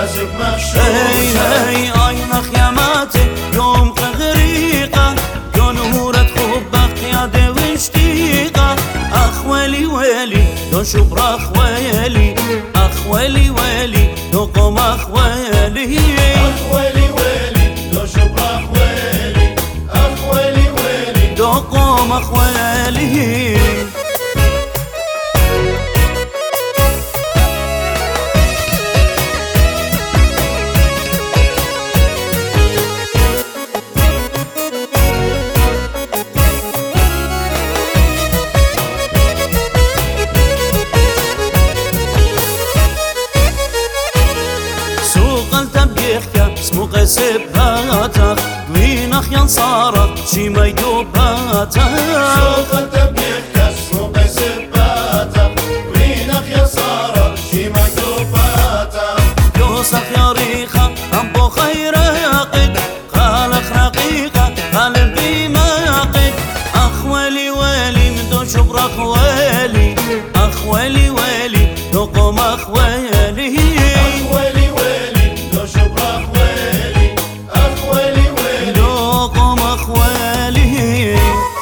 نازك مخشوشة هي عينك يا ماتي يوم غريقة يا نورة حبك يا دي واشتيقة أخ ويلي ويلي دو شبر أخ ويلي أخ ويلي ويلي دو قوم أخ ويلي أخ ويلي ويلي دو شبر أخ ويلي أخ ويلي ويلي دو قوم أخ ويلي اسمو قسب هاتك وين أخيان صارت شي ما يدوباتك سوق التبليغ اسمو قسب هاتك وين أخيان صارت شي ما يدوباتك يوسف يا ريخة أبو خير يقد خالق رقيقة قلب بماقد أخ ويلي ويلي من دون شبر أخ ويلي أخ ويلي ويلي تقوم أخ ويلي أخ ويلي ويلي دو شبر أخ ويلي أخ ويلي ويلي تقوم أخ ويلي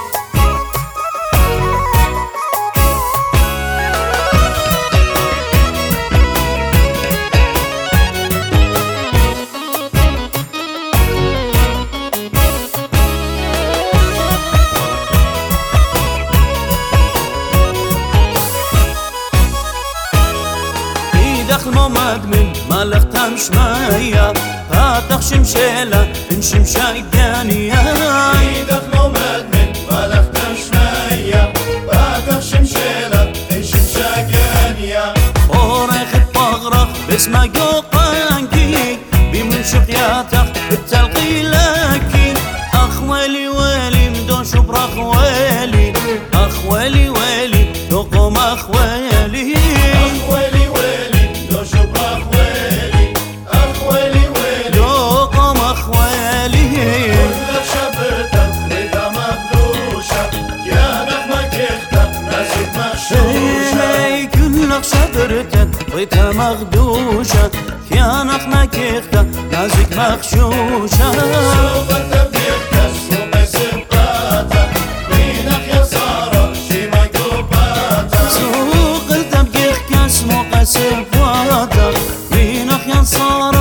دخل ممد من مالخ تمش مايا فاتخ شمشيلة انشم شايدانيا دخل ممد من مالخ تمش مايا فاتخ شمشيلة انشم شايدانيا وريخ بغرخ باسمه يوقانكي بمن شقياتك بالتلقي لكي أخ ويلي ويلي مدون شبر أخ ويلي أخ ويلي ويلي تقوم أخ ويلي أخ ويلي ويلي دو شبر أخ ويلي أخ ويلي ويلي تقوم أخ ويلي كلك شبرتك ريتا مخدوشة يا نغمة كيختك نازك مخشوشة كلك شبرتك ريتها مخدوشة يا نخمة كيختك نازك مخشوشة سوق التبليغ اسمو قسم هاتك وين أخيان صارت شي ما يدوباتك سوق التبقيخ كاسمو قسم فواتك وين أخيان صار